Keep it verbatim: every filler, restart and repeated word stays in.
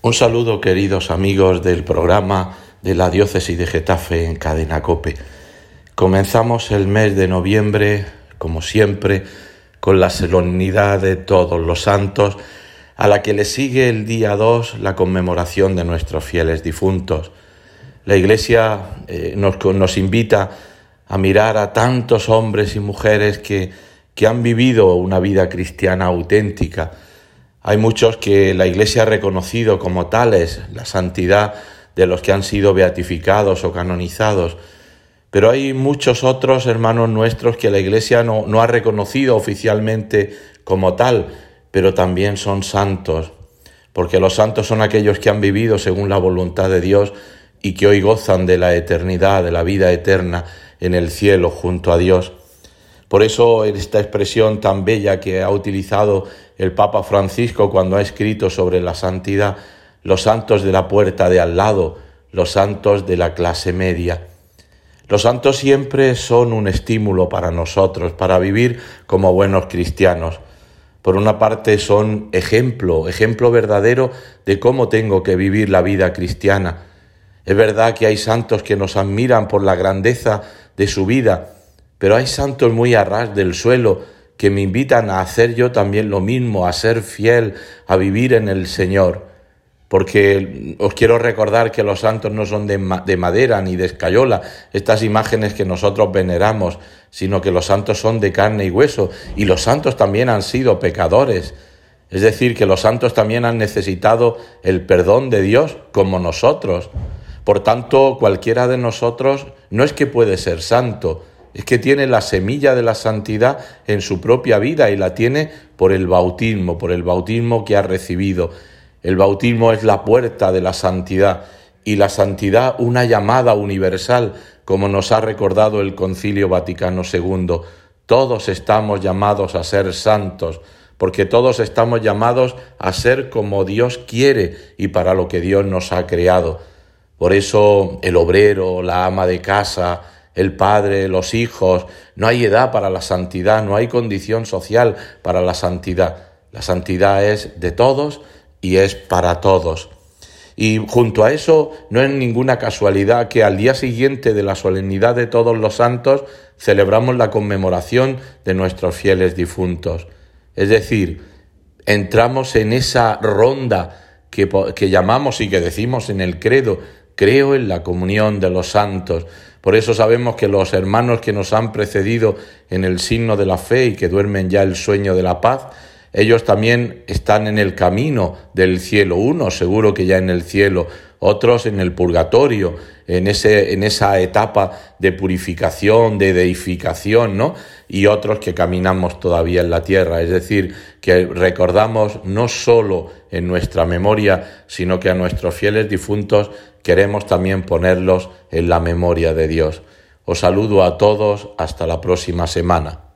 Un saludo, queridos amigos del programa de la Diócesis de Getafe en Cadena COPE. Comenzamos el mes de noviembre, como siempre, con la solemnidad de todos los santos, a la que le sigue el día dos la conmemoración de nuestros fieles difuntos. La Iglesia eh, nos, nos invita a mirar a tantos hombres y mujeres que, que han vivido una vida cristiana auténtica. Hay muchos que la Iglesia ha reconocido como tales, la santidad de los que han sido beatificados o canonizados, pero hay muchos otros hermanos nuestros que la Iglesia no, no ha reconocido oficialmente como tal, pero también son santos, porque los santos son aquellos que han vivido según la voluntad de Dios y que hoy gozan de la eternidad, de la vida eterna en el cielo junto a Dios. Por eso esta expresión tan bella que ha utilizado el Papa Francisco cuando ha escrito sobre la santidad, los santos de la puerta de al lado, los santos de la clase media. Los santos siempre son un estímulo para nosotros, para vivir como buenos cristianos. Por una parte son ejemplo, ejemplo verdadero de cómo tengo que vivir la vida cristiana. Es verdad que hay santos que nos admiran por la grandeza de su vida, pero hay santos muy a ras del suelo que me invitan a hacer yo también lo mismo, a ser fiel, a vivir en el Señor. Porque os quiero recordar que los santos no son de, ma- de madera ni de escayola, estas imágenes que nosotros veneramos, sino que los santos son de carne y hueso, y los santos también han sido pecadores. Es decir, que los santos también han necesitado el perdón de Dios como nosotros. Por tanto, cualquiera de nosotros no es que puede ser santo, es que tiene la semilla de la santidad en su propia vida y la tiene por el bautismo, por el bautismo que ha recibido. El bautismo es la puerta de la santidad y la santidad una llamada universal, como nos ha recordado el Concilio Vaticano segundo. Todos estamos llamados a ser santos, porque todos estamos llamados a ser como Dios quiere y para lo que Dios nos ha creado. Por eso el obrero, la ama de casa, el padre, los hijos, no hay edad para la santidad, no hay condición social para la santidad. La santidad es de todos y es para todos. Y junto a eso no es ninguna casualidad que al día siguiente de la solemnidad de todos los santos celebramos la conmemoración de nuestros fieles difuntos. Es decir, entramos en esa ronda que, que llamamos y que decimos en el credo: creo en la comunión de los santos. Por eso sabemos que los hermanos que nos han precedido en el signo de la fe y que duermen ya el sueño de la paz, ellos también están en el camino del cielo, unos seguro que ya en el cielo, otros en el purgatorio, en ese, en esa etapa de purificación, de deificación, ¿no? Y otros que caminamos todavía en la tierra, es decir, que recordamos no solo en nuestra memoria, sino que a nuestros fieles difuntos queremos también ponerlos en la memoria de Dios. Os saludo a todos, hasta la próxima semana.